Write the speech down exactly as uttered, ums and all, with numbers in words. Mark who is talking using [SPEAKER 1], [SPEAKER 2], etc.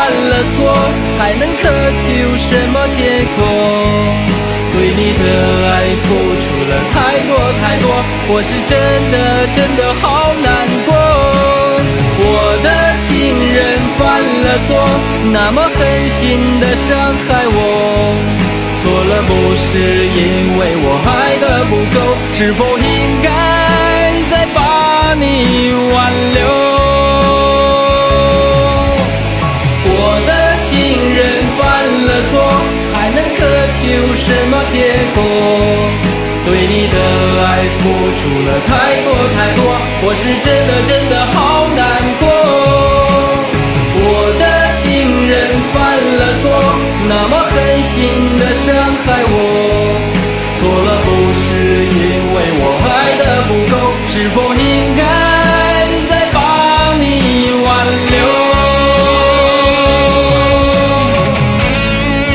[SPEAKER 1] 犯了错，还能渴求什么结果？对你的爱付出了太多太多，我是真的真的好难过。我的情人犯了错，那么狠心的伤害我，错了不是因为我爱的不够，是否应该再把你挽留？我的情人犯了错，还能渴求什么结果？对你的爱付出了太多太多，我是真的真的好